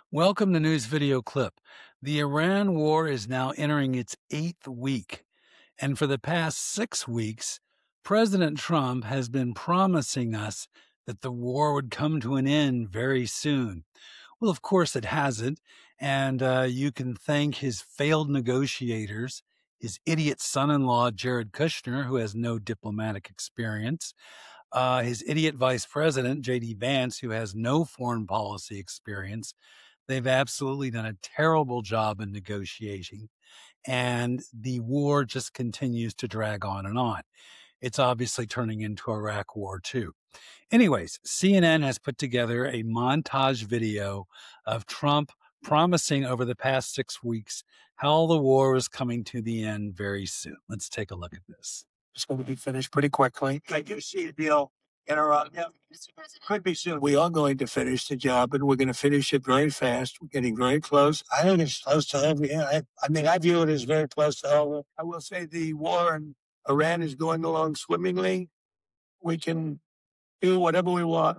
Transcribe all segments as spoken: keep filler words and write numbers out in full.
Welcome to News Video Clip. The Iran war is now entering its eighth week. And for the past six weeks, President Trump has been promising us that the war would come to an end very soon. Well, of course, it hasn't. And uh, you can thank his failed negotiators, his idiot son in law, Jared Kushner, who has no diplomatic experience, uh, his idiot vice president, J D Vance, who has no foreign policy experience. They've absolutely done a terrible job in negotiating, and the war just continues to drag on and on. It's obviously turning into Iraq War too. Anyways, C N N has put together a montage video of Trump promising over the past six weeks how the war is coming to the end very soon. Let's take a look at this. It's going to be finished pretty quickly. I do see a deal in our, yeah, could be soon. We are going to finish the job, and we're going to finish it very fast. We're getting very close. I think it's close to over. Yeah, I, I mean, I view it as very close to over. I will say the war in Iran is going along swimmingly. We can do whatever we want,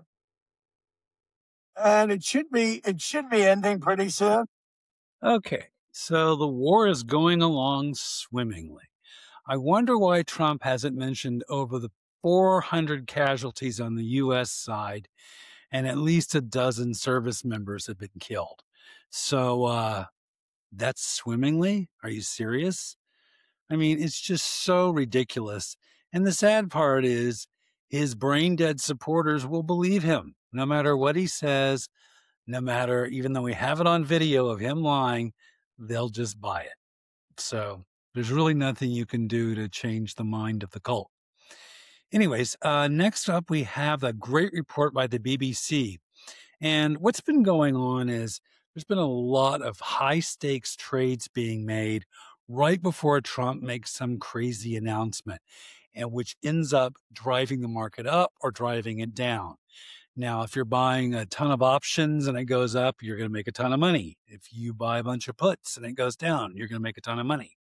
and it should be it should be ending pretty soon. Okay, so the war is going along swimmingly. I wonder why Trump hasn't mentioned over the four hundred casualties on the U S side and at least a dozen service members have been killed. So uh, that's swimmingly? Are you serious? I mean, it's just so ridiculous. And the sad part is his brain dead supporters will believe him no matter what he says, no matter, even though we have it on video of him lying, they'll just buy it. So there's really nothing you can do to change the mind of the cult. Anyways, uh, next up, we have a great report by the B B C. And what's been going on is there's been a lot of high stakes trades being made right before Trump makes some crazy announcement, and which ends up driving the market up or driving it down. Now, if you're buying a ton of options and it goes up, you're going to make a ton of money. If you buy a bunch of puts and it goes down, you're going to make a ton of money.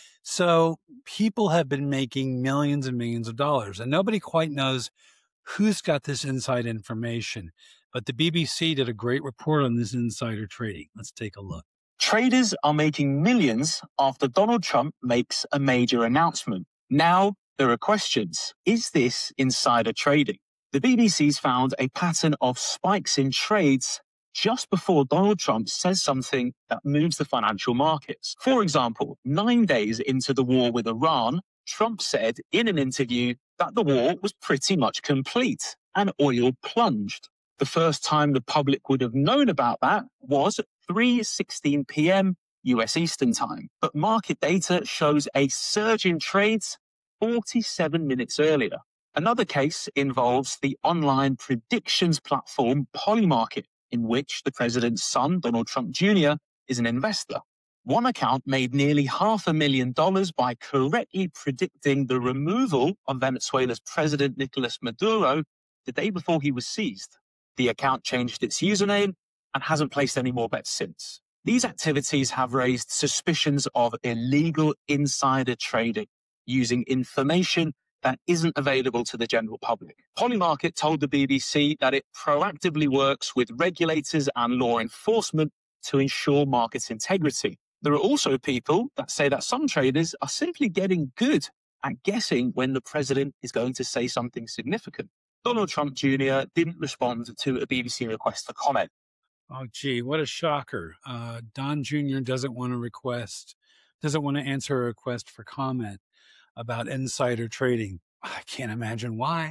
So people have been making millions and millions of dollars, and nobody quite knows who's got this inside information. But the B B C did a great report on this insider trading. Let's take a look. Traders are making millions after Donald Trump makes a major announcement. Now, there are questions. Is this insider trading? The B B C's found a pattern of spikes in trades just before Donald Trump says something that moves the financial markets. For example, nine days into the war with Iran, Trump said in an interview that the war was pretty much complete and oil plunged. The first time the public would have known about that was at three sixteen p.m. U S Eastern Time. But market data shows a surge in trades forty-seven minutes earlier. Another case involves the online predictions platform Polymarket, in which the president's son, Donald Trump Junior, is an investor. One account made nearly half a million dollars by correctly predicting the removal of Venezuela's president, Nicolas Maduro, the day before he was seized. The account changed its username and hasn't placed any more bets since. These activities have raised suspicions of illegal insider trading using information that isn't available to the general public. Polymarket told the B B C that it proactively works with regulators and law enforcement to ensure market integrity. There are also people that say that some traders are simply getting good at guessing when the president is going to say something significant. Donald Trump Junior didn't respond to a B B C request for comment. Oh, gee, what a shocker. Uh, Don Junior doesn't want to request, doesn't want to answer a request for comment about insider trading. I can't imagine why.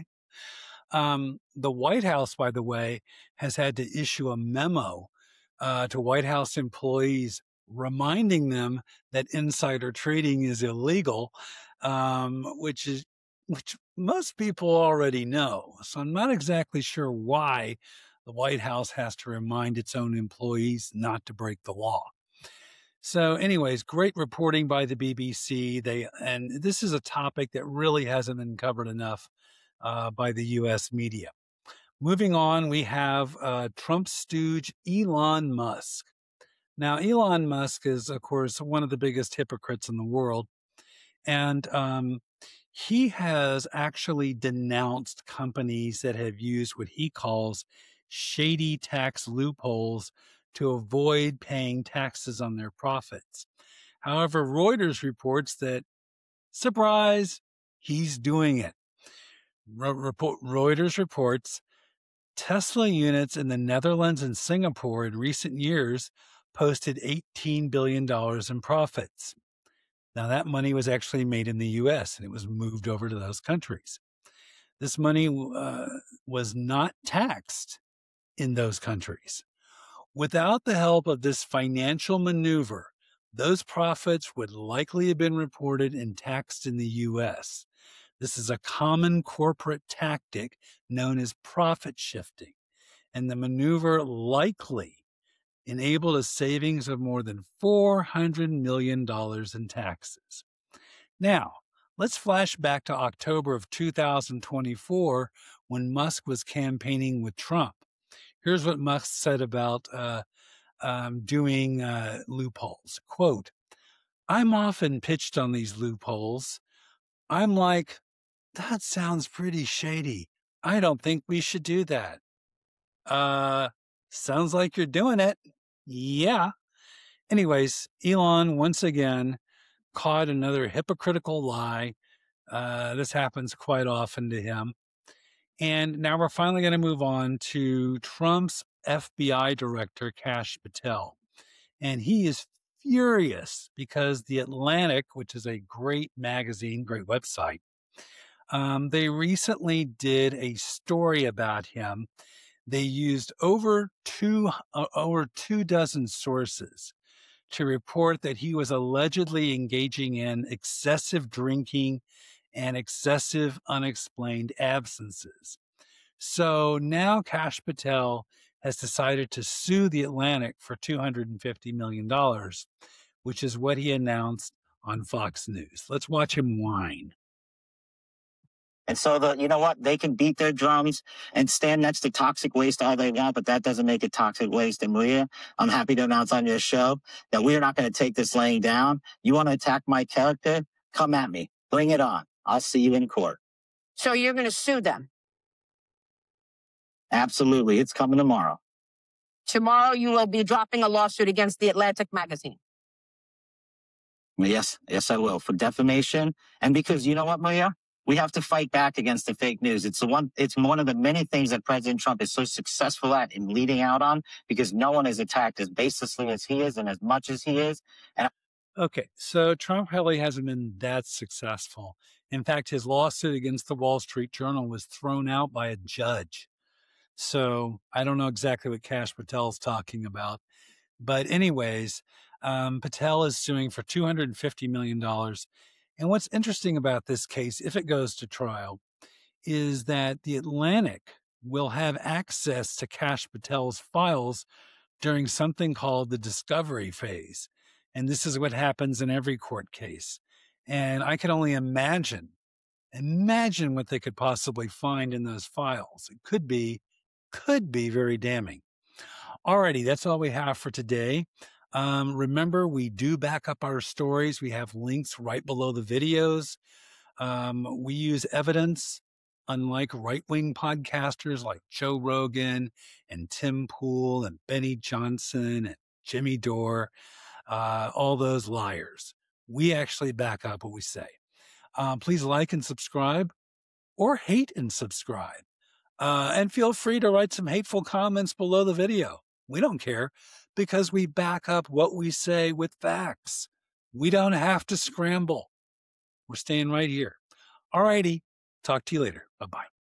Um, the White House, by the way, has had to issue a memo uh, to White House employees reminding them that insider trading is illegal, um, which is which most people already know. So I'm not exactly sure why the White House has to remind its own employees not to break the law. So anyways, great reporting by the B B C. They and this is a topic that really hasn't been covered enough uh, by the U S media. Moving on, we have uh, Trump stooge Elon Musk. Now, Elon Musk is, of course, one of the biggest hypocrites in the world. And um, he has actually denounced companies that have used what he calls shady tax loopholes to avoid paying taxes on their profits. However, Reuters reports that, surprise, he's doing it. Reuters reports Tesla units in the Netherlands and Singapore in recent years posted eighteen billion dollars in profits. Now, that money was actually made in the U S and it was moved over to those countries. This money uh, was not taxed in those countries. Without the help of this financial maneuver, those profits would likely have been reported and taxed in the U S. This is a common corporate tactic known as profit shifting, and the maneuver likely enabled a savings of more than four hundred million dollars in taxes. Now, let's flash back to October of two thousand twenty-four when Musk was campaigning with Trump. Here's what Musk said about uh, um, doing uh, loopholes. Quote, "I'm often pitched on these loopholes. I'm like, that sounds pretty shady. I don't think we should do that." Uh, sounds like you're doing it. Yeah. Anyways, Elon once again caught another hypocritical lie. Uh, this happens quite often to him. And now we're finally going to move on to Trump's F B I director, Kash Patel. And he is furious because The Atlantic, which is a great magazine, great website, um, they recently did a story about him. They used over two, uh, over two dozen sources to report that he was allegedly engaging in excessive drinking and excessive unexplained absences. So now Kash Patel has decided to sue The Atlantic for two hundred fifty million dollars, which is what he announced on Fox News. Let's watch him whine. And so, the you know what? They can beat their drums and stand next to toxic waste all they want, but that doesn't make it toxic waste. And Maria, I'm happy to announce on your show that we are not going to take this laying down. You want to attack my character? Come at me. Bring it on. I'll see you in court. So you're going to sue them? Absolutely. It's coming tomorrow. Tomorrow you will be dropping a lawsuit against The Atlantic magazine. Yes, yes, I will, for defamation. And because you know what, Maria? We have to fight back against the fake news. It's the one, it's one of the many things that President Trump is so successful at in leading out on, because no one is attacked as baselessly as he is and as much as he is. And Okay, so Trump really hasn't been that successful. In fact, his lawsuit against the Wall Street Journal was thrown out by a judge. So I don't know exactly what Kash Patel is talking about. But anyways, um, Patel is suing for two hundred fifty million dollars. And what's interesting about this case, if it goes to trial, is that The Atlantic will have access to Kash Patel's files during something called the discovery phase. And this is what happens in every court case. And I can only imagine, imagine what they could possibly find in those files. It could be, could be very damning. Alrighty, that's all we have for today. Um, remember, we do back up our stories. We have links right below the videos. Um, we use evidence, unlike right-wing podcasters like Joe Rogan and Tim Pool and Benny Johnson and Jimmy Dore, uh, all those liars. We actually back up what we say. Uh, please like and subscribe, or hate and subscribe. Uh, and feel free to write some hateful comments below the video. We don't care, because we back up what we say with facts. We don't have to scramble. We're staying right here. All righty. Talk to you later. Bye-bye.